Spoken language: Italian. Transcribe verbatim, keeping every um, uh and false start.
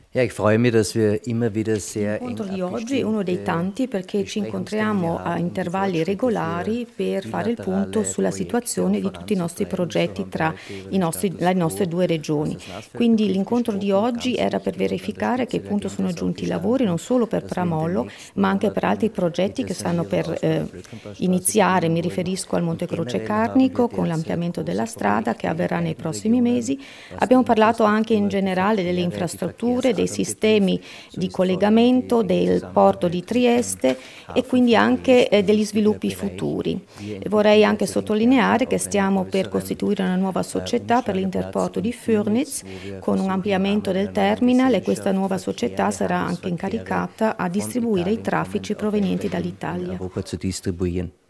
Ja, ich freue mich, dass wir immer wieder sehr eng L'incontro di oggi è uno dei tanti perché ci incontriamo a intervalli regolari per fare il punto sulla situazione di tutti i nostri progetti tra i nostri, le nostre due regioni. Quindi l'incontro di oggi era per verificare a che punto sono giunti i lavori non solo per Pramollo ma anche per altri progetti che stanno per eh, iniziare. Mi riferisco al Monte Croce Carnico con l'ampliamento della strada che avverrà nei prossimi mesi. Abbiamo parlato anche in generale delle infrastrutture, dei sistemi di collegamento del porto di Trieste e quindi anche eh, degli sviluppi futuri. E vorrei anche sottolineare che stiamo per costituire una nuova società per l'interporto di Fürnitz con un ampliamento del terminal e questa nuova società sarà anche incaricata a distribuire i traffici provenienti dall'Italia.